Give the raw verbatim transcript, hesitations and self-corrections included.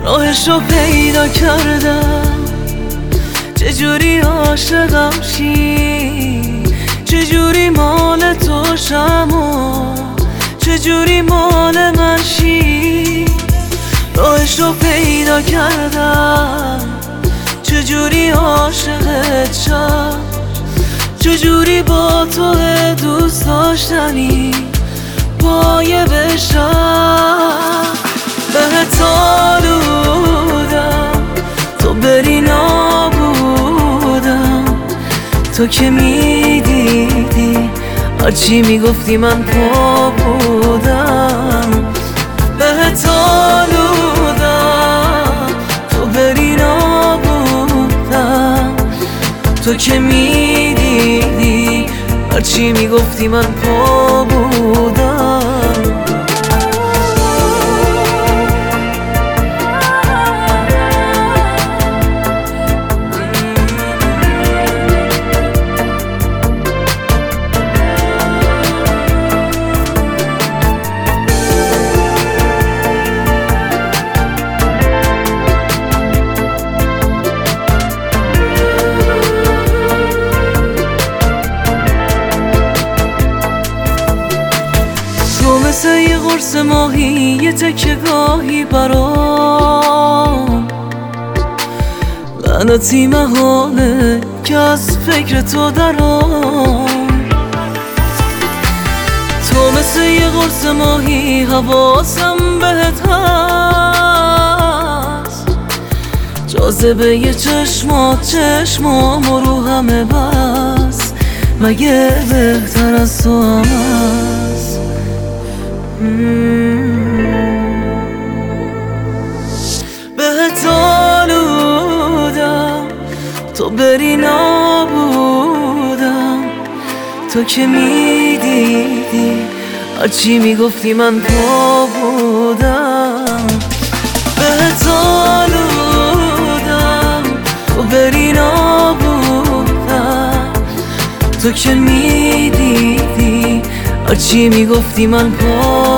راهشو پیدا کردم، چجوری عاشقم شی، چجوری مال تو شم و چجوری مال من شی. راهشو پیدا کردم، چجوری عاشقت شم، چجوری با تو دوست داشتنی پایه بشم. بهت آلودم تو بری نابودم، تو که میدیدی هرچی میگفتی من پا بودم. بهت آلودم تو بری نابودم، تو که میدیدی هرچی میگفتی من پا بودم. مثل یه قرص ماهی، یه تکه گاهی برام لعنتی محاله که از فکر تو درام. تو مثل یه قرص ماهی، حواسم بهت هست، جاذبه یه چشمات چشمام و رو همه بس، مگه بهتر از تو هم هست؟ بهت آلودم تو بری نابودم، تو که میدیدی هرچی میگفتی من پا بودم. بهت آلودم تو بری نابودم، تو که میدیدی هرچی میگفتی من پا